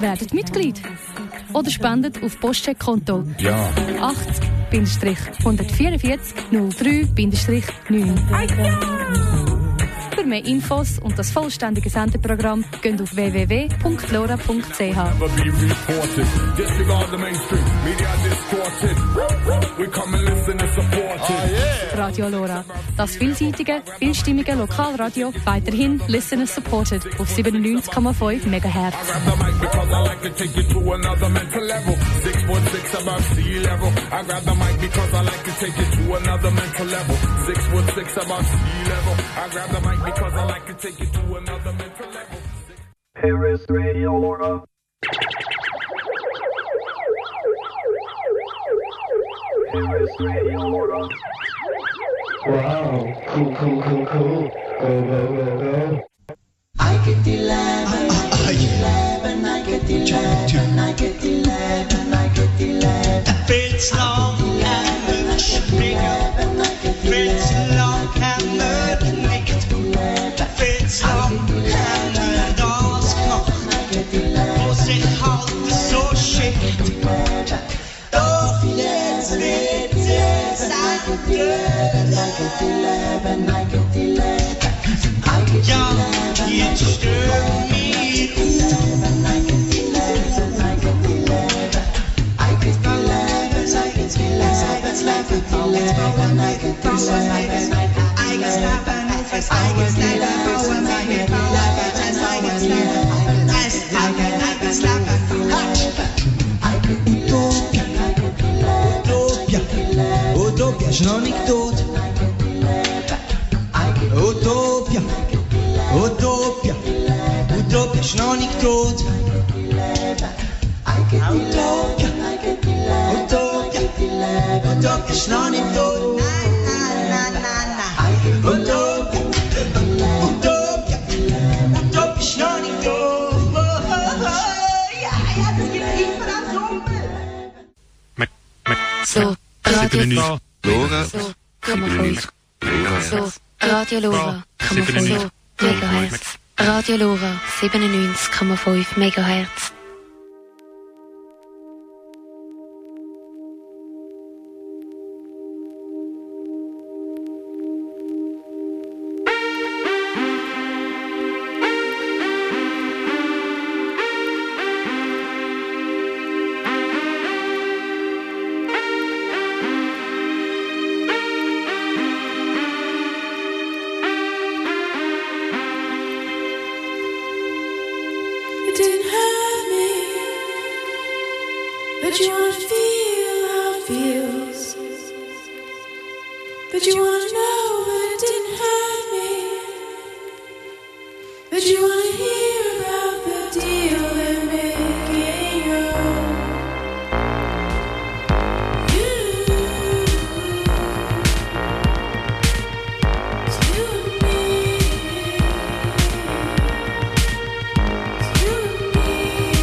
werdet Mitglied. Oder spendet auf Postcheckkonto. Ja. 80-144-03-9. Für mehr Infos und das vollständige Sendeprogramm geht auf www.lora.ch. Radio Lora. Das vielseitige, vielstimmige Lokalradio, weiterhin Listener Supported auf 97,5 MHz. Because I like to take it to another mental level. Here is Radio Lora. Here is Radio Lora. Wow, cool. Go. I get 11, I get 11, I get 11, I get 11, I get 11. Feels long and bigger. Feels long and knicket. Feels long and dansknopp. Och se halt så skikt. Doch jetzt wird es ja, jetzt stört mich. Utopia, ist noch nicht tot. Utopia, ist noch nicht tot. Utopia, ist noch nicht tot. Utopia, ist noch nicht tot. Ja, das gibt immer am Sommer. So, Radio Lora. So, 0,5. So, Radio Lora, 0,5 MHz. Radio Lora, 97,5 MHz. But you wanna feel how it feels. But you wanna know but it didn't hurt me. But you wanna hear about the deal they're making. It's you and me. It's you and me.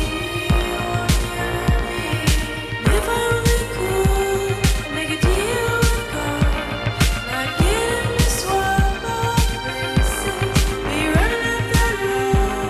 If I only could make a deal with God, not get him to swap our places, be running up that road.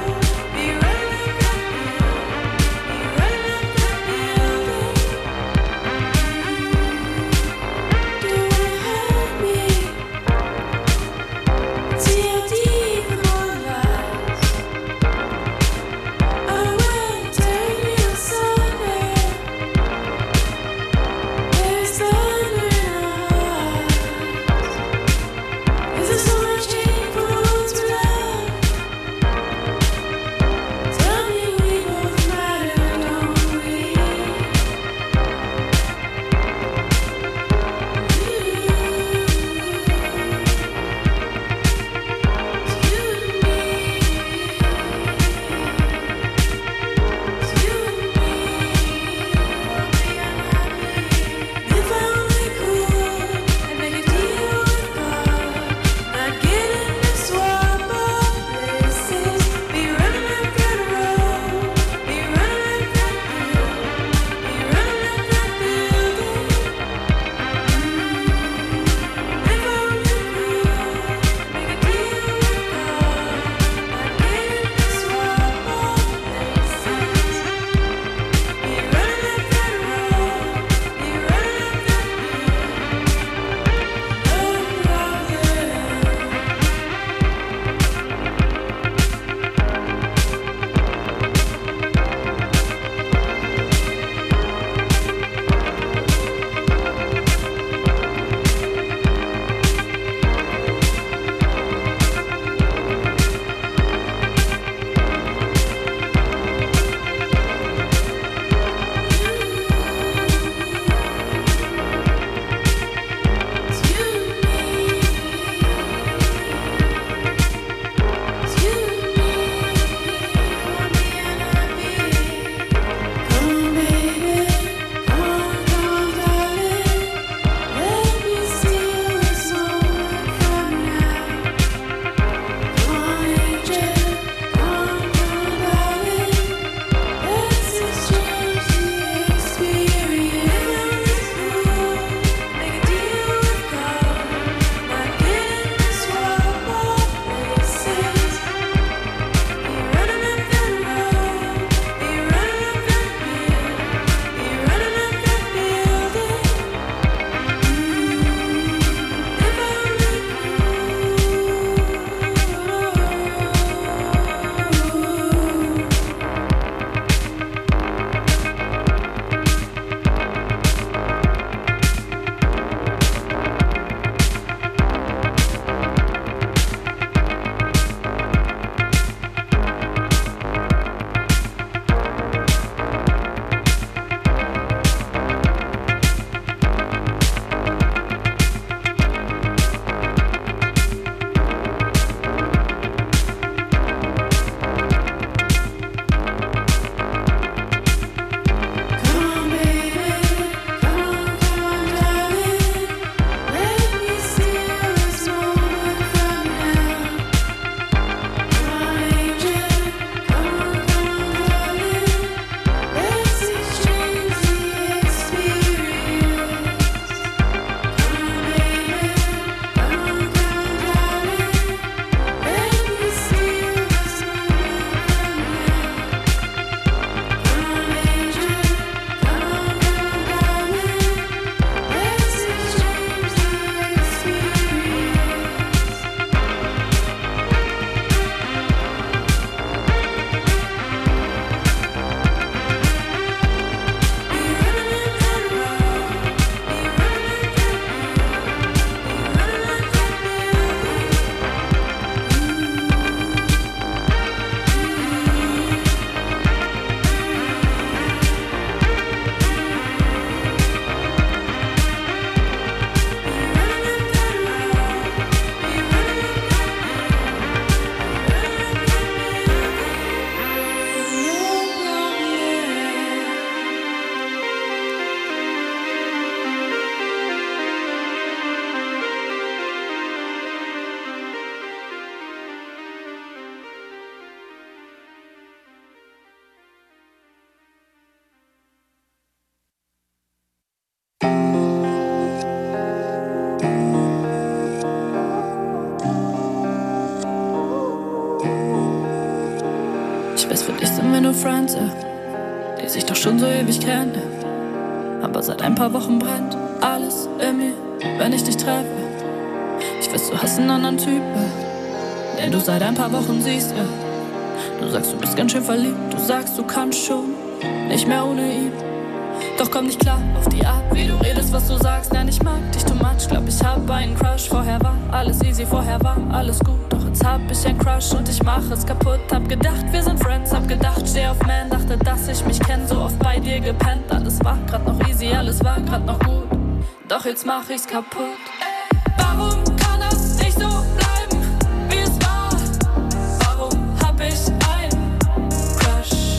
Eigentlich sind wir nur Friends, die sich doch schon so ewig kennen. Aber seit ein paar Wochen brennt alles in mir, wenn ich dich treffe. Ich weiß, du hast einen anderen Typ, den du seit ein paar Wochen siehst. Du sagst, du bist ganz schön verliebt. Du sagst, du kannst schon nicht mehr ohne ihn. Doch komm nicht klar auf die Art, wie du redest, was du sagst. Nein, ich mag dich too much. Glaub, ich hab einen Crush. Vorher war alles easy, vorher war alles gut. Doch jetzt hab ich einen Crush und ich mach es kaputt. Hab gedacht, wir sind Friends. Hab gedacht, steh auf Man. Dachte, dass ich mich kenn. So oft bei dir gepennt. Alles war grad noch easy, alles war grad noch gut. Doch jetzt mach ich's kaputt. Warum kann das nicht so bleiben, wie es war? Warum hab ich einen Crush?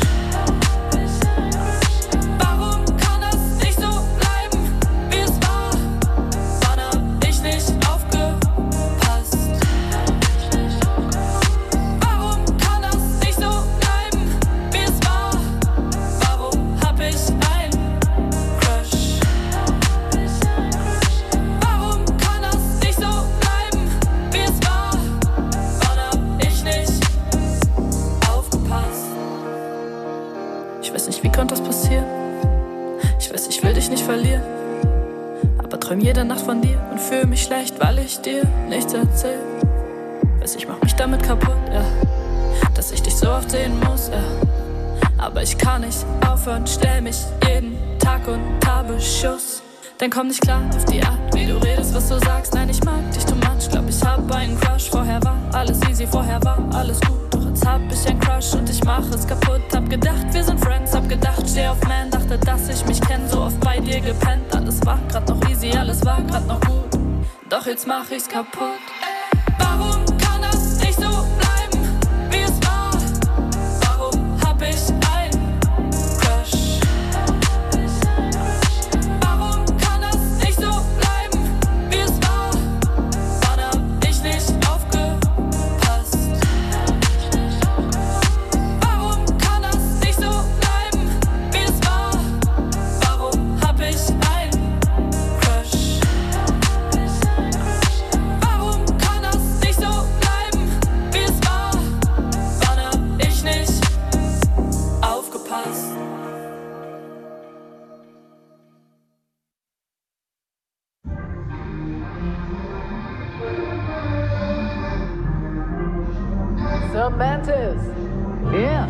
Warum kann das nicht so bleiben, wie es war? Wann hab ich nicht aufgepasst? Warum kann das nicht so bleiben, wie es war? Warum hab ich einen Crush? Warum kann das nicht so bleiben, wie es war? Wann hab ich nicht aufgepasst? Ich weiß nicht, wie konnte das passieren? Ich weiß, ich will dich nicht verlieren. Aber träum jede Nacht von dir und fühl mich schlecht, weil ich dir nichts erzähl. Weiß, ich mach mich damit kaputt, ja. Dass ich dich so oft sehen muss, ja. Aber ich kann nicht aufhören, stell mich jeden Tag und habe Schuss. Dann komm nicht klar auf die Art, wie du redest, was du sagst. Nein, ich mag dich too much. Glaub, ich hab einen Crush. Vorher war alles easy, vorher war alles gut. Doch jetzt hab ich einen Crush und ich mach es kaputt. Hab gedacht, wir sind Friends. Hab gedacht, steh auf Man. Dachte, dass ich mich kenn. So oft bei dir gepennt. Alles war grad noch easy, alles war grad noch gut. Doch jetzt mach ich's kaputt. Warum kann das nicht so bleiben, wie es war? Warum hab ich einen Crush? Warum kann das nicht so bleiben, wie es war? Wann hab ich nicht aufgepasst? Warum kann das nicht so bleiben, wie es war? Warum hab ich einen Crush? Warum kann das nicht so bleiben, wie es war? Wann hab ich nicht aufgepasst? Mantis. Yeah.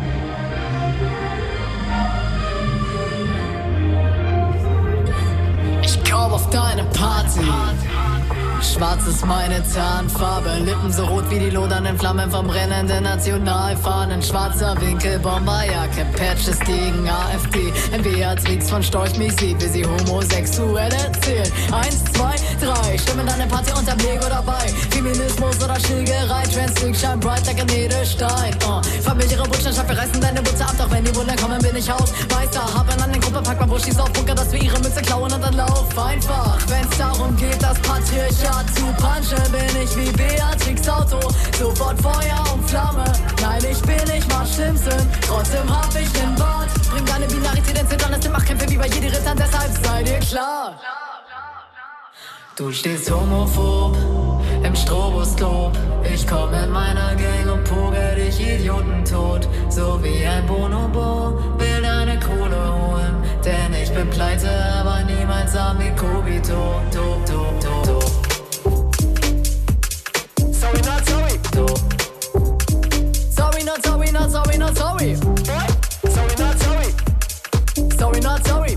Ich komm auf deine Party. Schwarz ist meine Tarnfarbe, Lippen so rot wie die lodernden Flammen vom brennenden Nationalfahnen. Schwarzer Winkel, Bomberjacke, Patches gegen AfD. Ein Beatrix von Storch mich sieht, wie sie homosexuell erzählen. 1, 2, 3, stimmen deine Party unterm Lego dabei. Feminismus oder Schlägerei, Trans-League, shine bright like a Edelstein. Familiäre Botschaft, wir reißen deine Butze ab, doch wenn die Wunder kommen, bin ich Hausmeister. Hab an den Gruppe, pack mal Buschis auf Bunker, dass wir ihre Mütze klauen und dann lauf einfach. Wenn's darum geht, das Patriarchat zu punchen, bin ich wie Beatrix Auto. Sofort Feuer und Flamme. Nein, ich bin nicht mal Schlimmsten. Trotzdem hab ich nen Bart. Bring deine Binarität ins Hinterland, es sind Machtkämpfe wie bei jedem Ritter, deshalb sei dir klar. Du stehst homophob im Stroboskop. Ich komm in meiner Gang und pogel dich Idioten tot. So wie ein Bonobo will deine Kohle holen. Denn ich bin pleite, aber niemals Amikobito. Sorry, not sorry. Sorry, not sorry, not sorry, not sorry. Sorry, not sorry. Sorry, not sorry.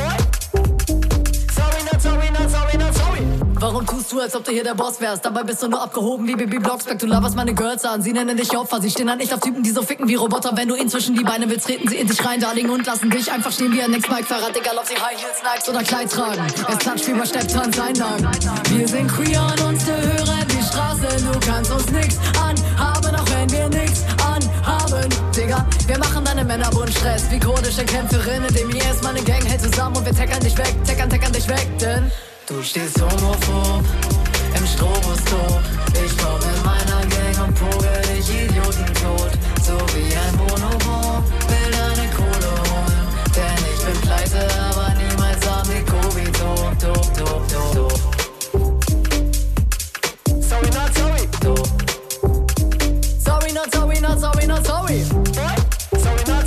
Sorry, not sorry, not sorry, not sorry. Warum tust du, als ob du hier der Boss wärst? Dabei bist du nur abgehoben wie Baby Blocksberg. Du laberst meine Girls an, sie nennen dich Opfer. Sie stehen halt nicht auf Typen, die so ficken wie Roboter. Wenn du ihnen zwischen die Beine willst, treten sie in dich rein, Darling, und lassen dich einfach stehen wie ein Next-Mike-Fahrrad. Egal, ob sie High Heels, Nikes oder Kleid tragen. Es klatscht wie bei Stepptanz Einlagen. Wir sind queer und uns hören die Straße. Du kannst uns nix anhaben, auch wenn wir nix anhaben. Digga, wir machen deine Männerbund Stress wie kurdische Kämpferinnen. Dem IS, meine Gang hält zusammen und wir tackern dich weg, tackern dich weg, denn du stehst homophob im Stroboskop. Ich komm in meiner Gang und pogel dich Idioten tot. So wie ein Bonobo will deine Kohle holen. Denn ich bin pleite, aber niemals Amikobito. Sorry, not sorry. Sorry, not sorry, not sorry, not sorry. Sorry, not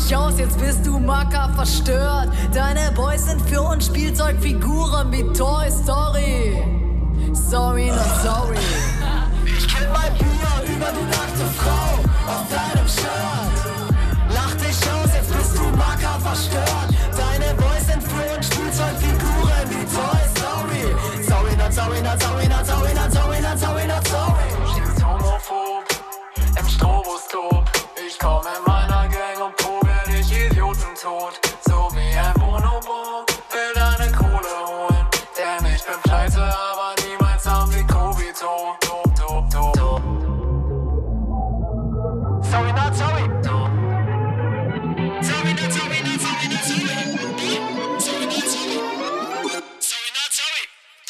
dich aus, jetzt bist du Macker verstört. Deine Boys sind für uns Spielzeugfiguren wie Toy Story. Sorry, not sorry. Ich kill mein Bier über die nackte Frau auf deinem Shirt. Lach dich aus, jetzt bist du Macker verstört. Deine Boys sind für uns Spielzeugfiguren wie Toy Story. Sorry, not sorry, not sorry, not sorry, not sorry, not sorry, not sorry. Du stehst homophob im Stroboskop. Ich komm in meiner Gang und probe dich Idioten tot. So wie ein Bonobo will deine Kohle holen. Denn ich bin pleite, aber niemals arm wie Kobito. Sorry, not sorry. Sorry, not sorry, not sorry, not sorry. Sorry, not sorry. Sorry, not sorry.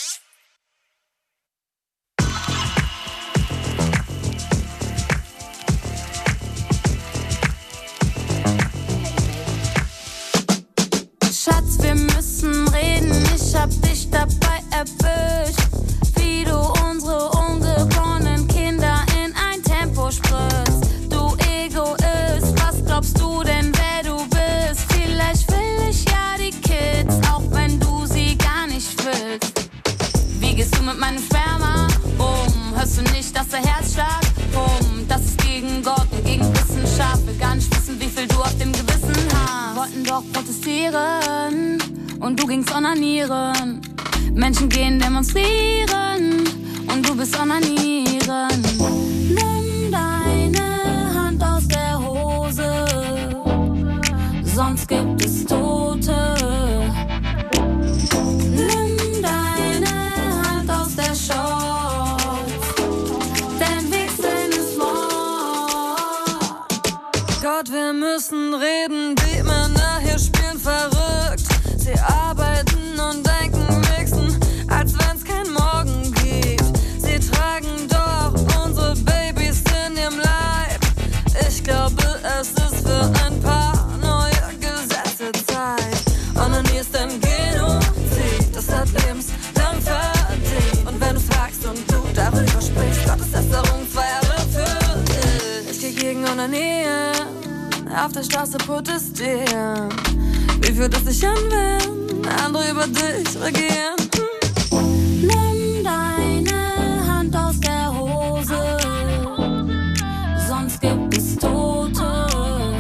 Schatz, wir müssen reden, ich hab dich dabei erwischt, wie du unsere ungeborenen Kinder in ein Tempo spritzt. Du Egoist, was glaubst du denn, wer du bist? Vielleicht will ich ja die Kids, auch wenn du sie gar nicht willst. Wie gehst du mit meinem Sperma um? Hörst du nicht, dass der Herzschlag pumpt? Das ist gegen Gott und gegen Wissenschaft. Will gar nicht wissen, wie viel du auf dem Gewissen hast. Wollten doch protestieren und du gingst onanieren. Menschen gehen demonstrieren und du bist onanieren. Nimm deine Hand aus der Hose, sonst gibt es Tote. Nimm deine Hand aus der Shorts, denn Wichsen ist Mord. Gott, wir müssen reden, die Männer hier spielen verrückt. Sie arbeiten und denken, mixen, als wenn's kein Morgen gibt. Sie tragen doch unsere Babys in ihrem Leib. Ich glaube, es ist für ein paar neue Gesetze Zeit. Onanie ist ein Genozid, das hat lebenslang verdient. Und wenn du's fragst und du darüber sprichst, Gottes Besserung 2 Jahre für dich. Ich geh gegen Onanie, auf der Straße protestieren. Wie fühlt es sich an, wenn andere über dich regieren? Nimm deine Hand aus der Hose, sonst gibt es Tote.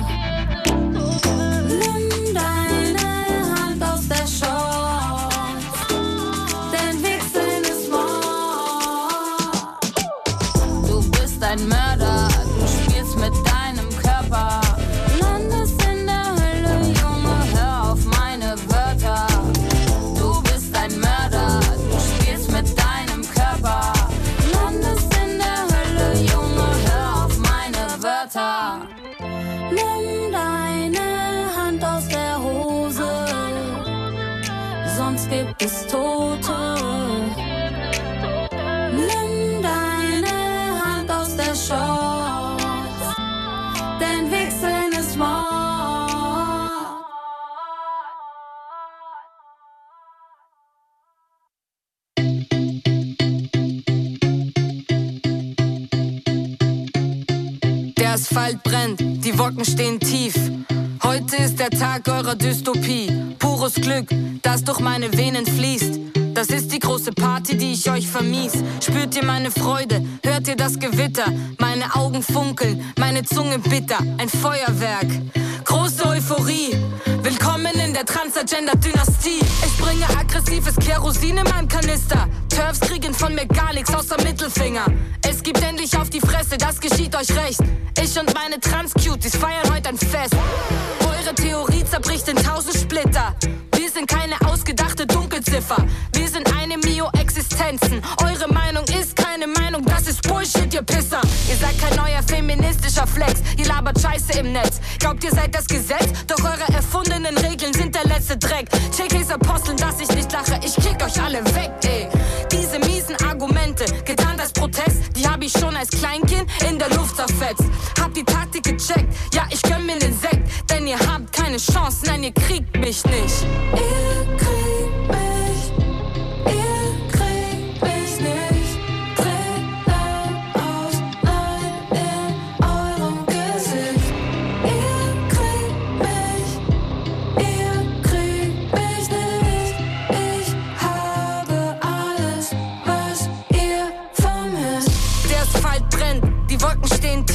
Nimm deine Hand aus der Shorts, denn Wichsen ist Mord. Du bist ein Mörder, du spielst mit deinem Körper. Landest in der Hölle, Junge, hör auf meine Wörter. Du bist ein Mörder, du spielst mit deinem Körper. Landest in der Hölle, Junge, hör auf meine Wörter. Nimm deine Hand aus der Hose, sonst gibt es Tote. Nimm deine Hand aus der Shorts, denn Wichsen ist Mord. Der Asphalt brennt, die Wolken stehen tief. Heute ist der Tag eurer Dystopie. Pures Glück, das durch meine Venen fließt. Das ist die große Party, die ich euch vermies. Spürt ihr meine Freude? Hört ihr das Gewitter? Meine Augen funkeln, meine Zunge bitter. Ein Feuerwerk, große Euphorie. Willkommen in der Transgender-Dynastie. Ich bringe aggressives Kerosin in meinem Kanister. Turfs kriegen von mir gar nichts außer Mittelfinger. Es gibt endlich auf die Fresse, das geschieht euch recht. Ich und meine Trans-Cuties feiern heute ein Fest. Eure Theorie zerbricht in 1000 Splitter. Wir sind keine ausgedachte Dunkelziffer. Wir sind eine Mio-Existenzen. Eure Meinung ist keine Meinung, das ist Bullshit, ihr Pisser. Ihr seid kein neuer feministischer Flex. Ihr labert Scheiße im Netz. Glaubt, ihr seid das Gesetz? Doch eure erfundenen Regeln sind der letzte Dreck. Chickies aposteln, dass ich nicht lache. Ich kick euch alle weg, ey. Diese miesen Argumente, getarnt als Protest, die hab ich schon als Kleinkind in der Luft zerfetzt. Hab die Taktik gecheckt, ja, ich gönn mir den Sekt. Denn ihr habt keine Chance, nein, ihr kriegt mich nicht. Ihr kriegt mich, ihr kriegt mich nicht. Tränen aus Leid in eurem Gesicht. Ihr kriegt mich.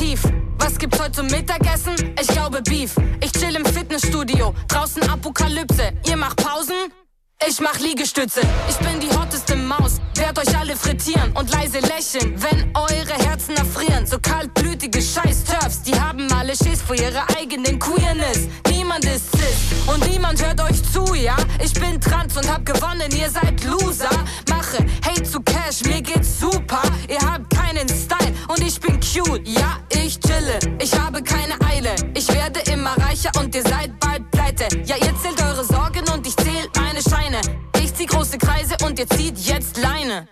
tief. Was gibt's heute zum Mittagessen? Ich glaube Beef. Ich chill im Fitnessstudio, draußen Apokalypse. Ihr macht Pausen? Ich mach Liegestütze. Ich bin die hotteste Maus, werd euch alle frittieren und leise lächeln, wenn eure Herzen erfrieren. So kaltblütige Scheiß-Turfs, die haben alle Schiss vor ihrer eigenen Queerness. Niemand ist cis und niemand hört euch zu, ja? Ich bin trans und hab gewonnen, ihr seid Loser. Mache Hate zu Cash, mir geht's super. Ihr habt keinen Style und ich bin cute. Ja, ich chille, ich habe keine Eile. Ich werde immer reicher und ihr seid bald pleite. Ja, ihr zählt eure Sorgen und ich zähl meine Scheine. Ich zieh große Kreise und ihr zieht jetzt Leine.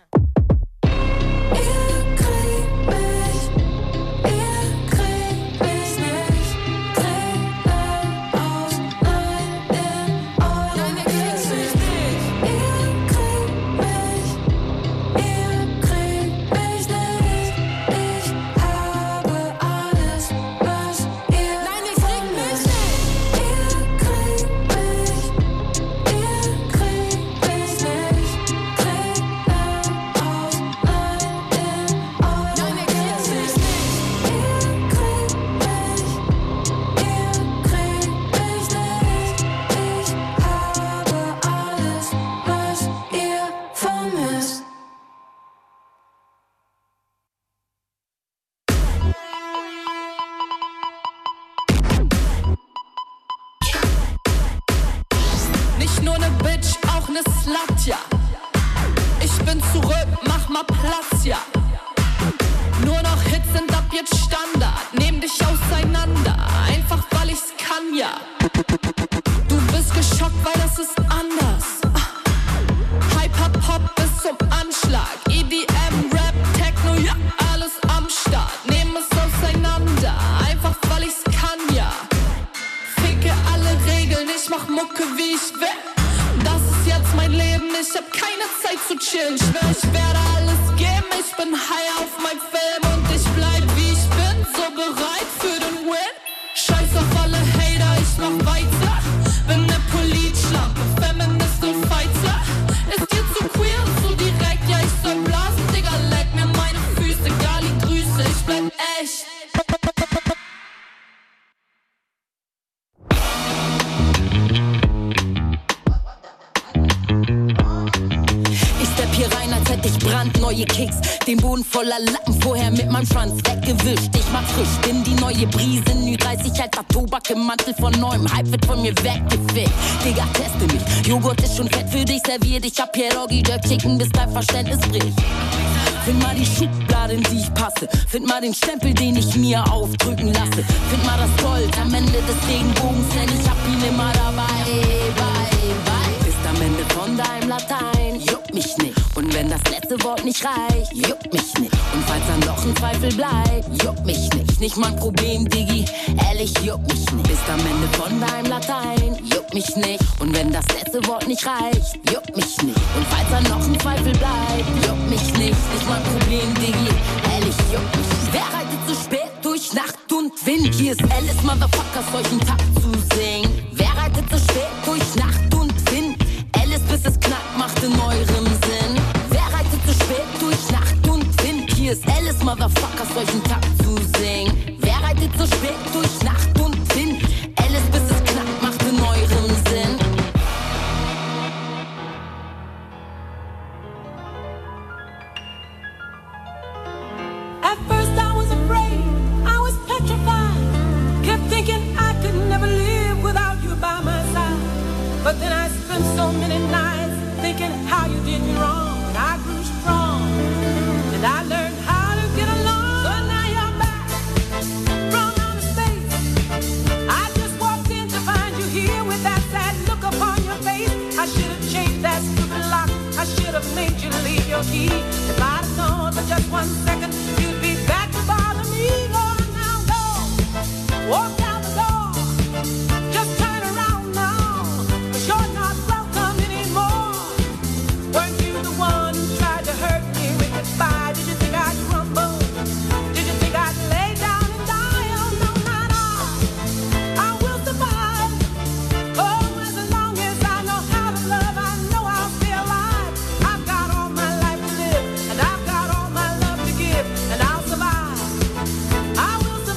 Den Boden voller Lappen, vorher mit meinem Schwanz weggewischt. Ich mach frisch, bin die neue Brise, Nü30 alter Tobak im Mantel von neuem Hype wird von mir weggefegt. Digga, teste mich, Joghurt ist schon fett für dich serviert. Ich hab hier Doggy Jerk Chicken, bis dein Verständnis bricht. Find mal die Schublade, in die ich passe. Find mal den Stempel, den ich mir aufdrücken lasse. Find mal das Gold am Ende des Regenbogens, denn ich hab ihn immer dabei. Bist am Ende von deinem Latein, juckt mich nicht. Und wenn das letzte Wort nicht reicht, juckt mich nicht. Und falls dann noch ein Zweifel bleibt, juckt mich nicht. Nicht mein Problem, Diggi, ehrlich, juckt mich nicht. Bist am Ende von deinem Latein, juckt mich nicht. Und wenn das letzte Wort nicht reicht, juckt mich nicht. Und falls dann noch ein Zweifel bleibt, juckt mich nicht. Nicht mein Problem, Diggi, ehrlich, juckt mich nicht. Wer reitet so spät durch Nacht und Wind? Hier ist Alice, Motherfuckers, solchen Takt zu singen. Wer reitet so spät durch Nacht und Wind? Alice, bis es knackt, macht in eurem Sinn. Wer reitet so spät durch Nacht und Wind? Hier ist Alice, Motherfuckers, solchen Takt zu singen. Wer reitet so spät durch Nacht und Wind? Alice, bis es knackt, macht in eurem Sinn. At first I was afraid, I was petrified. Kept thinking I could never live without you by my side. But then I spent so many nights thinking how you did me wrong. And I grew strong, and I learned how to get along. So now you're back from outer space. I just walked in to find you here with that sad look upon your face. I should have changed that stupid lock. I should have made you leave your key. If I'd have known for just 1 second you'd be back to bother me. Go now, go. Walk out the door. Just turn around now. 'Cause you're not welcome anymore. Weren't you the one who tried to hurt me with goodbye? Did you think I'd crumble? Did you think I'd lay down and die? Oh no, not I will survive. Oh, as long as I know how to love, I know I'll stay alive. I've got all my life to live, and I've got all my love to give, and I'll survive. I will survive.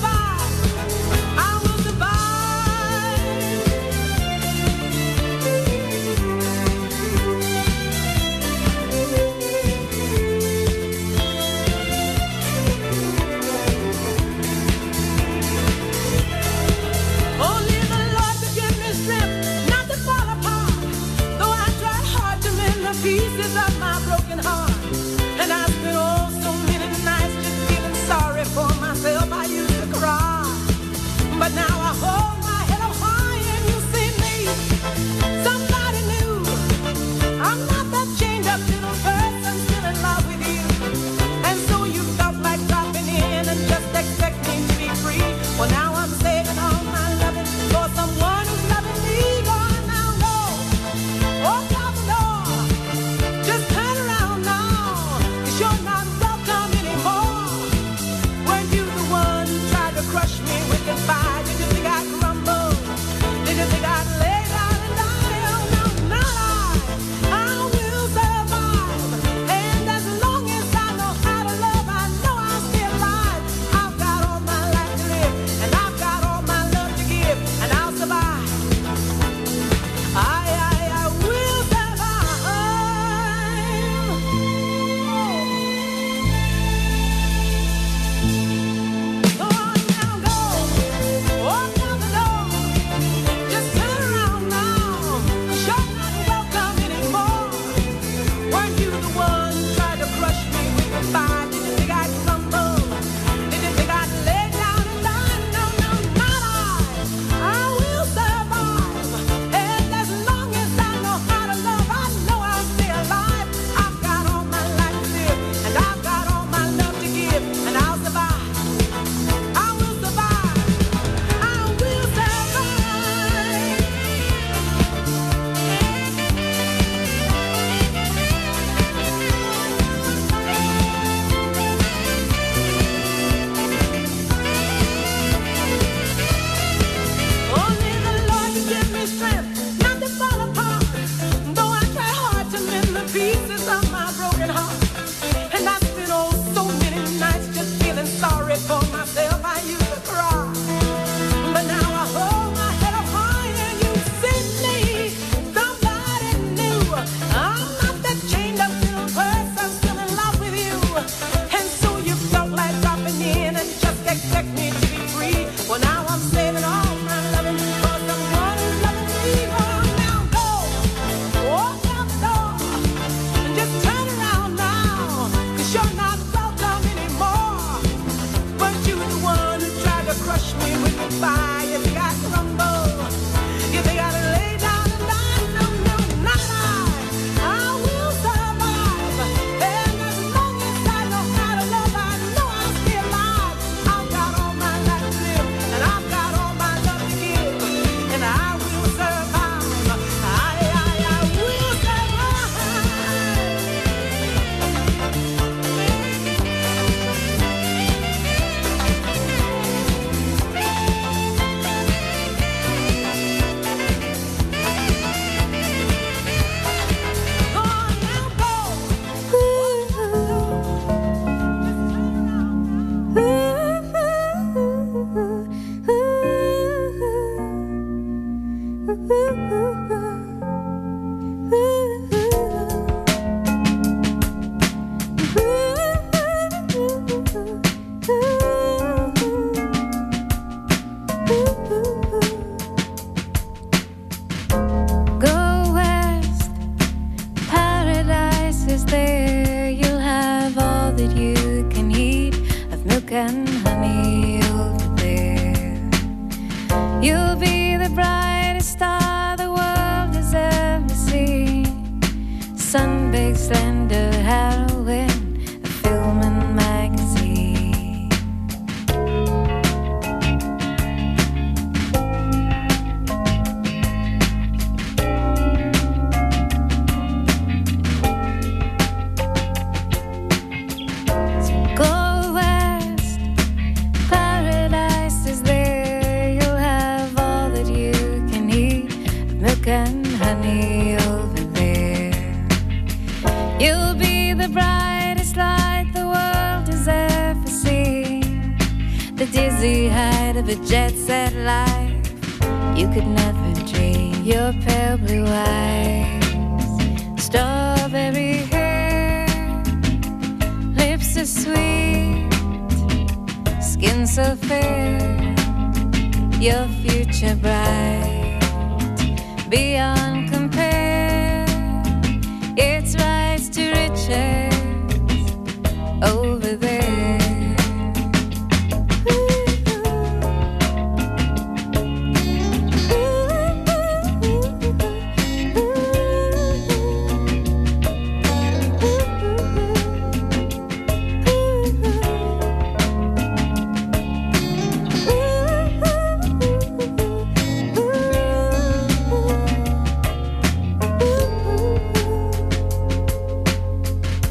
my broken heart. And I spent oh so many nights just feeling sorry for myself. I used to cry, but now I hold my head up high and you see me. Somebody new. I'm not that chained up little person still in love with you. And so you felt like dropping in and just expect me to be free. Well, now I'm saving all my loving for someone who's loving me. Go on now, go. Open up the door. Just turn around now. 'Cause you're not welcome anymore. Weren't you the one who tried to crush me with goodbye? Did you think I'd crumble? Did you think I'd lay down and die? Oh, no, not I. I will survive. And as long as I know how to love, I know I'll stay alive. I've got all my life to live, and I've got all my love to give, and I'll survive. I will survive. Go on now, go. Open up the door. Just turn around now. 'Cause you're not welcome anymore. Weren't you the one who tried to crush me with goodbye? Did you think I'd crumble? Did you think I'd lay down and die? No, no, not I. I will survive. And as long as I know how to love, I know I'll stay alive. I've got all my life to live, and I've got all my love to give, and I'll survive. I will survive. I will survive. Only the Lord can give me strength not to fall apart. Though I try hard to mend the pieces of my broken heart. And I spent oh so many nights just feeling sorry for myself. I used to cry, but now I hold my head up high and you see me. Somebody new. I'm not that chained up little person still in love with you. And so you felt like dropping in and just expect me to be free. Well, now I'm saving all my loving for someone who's loving me. Go on now, go. Walk out the door and just turn around now. 'Cause you're not welcome anymore. Weren't you the one who tried to crush me with goodbye? You think I'd crumble? You think I'd lay down and die? No, no, not I. I will survive. And as long as I know how to love, I know I'll stay alive. I've got all my life to live, and I've got all my love to give, and I will survive. I will survive. Go on now, go. Go west, paradise is there. You'll have all that you can eat of milk and honey over there. You'll be the brightest star the world has ever seen. Sun-baked, slender heroine, a film and magazine. Go west, paradise is there. You'll have all that you can eat of milk and honey over there. You'll be the brightest light the world has ever seen. The dizzy height of a jet set life you could never dream. Your pale blue eyes, strawberry hair, lips so sweet, skin so fair. Your future bright beyond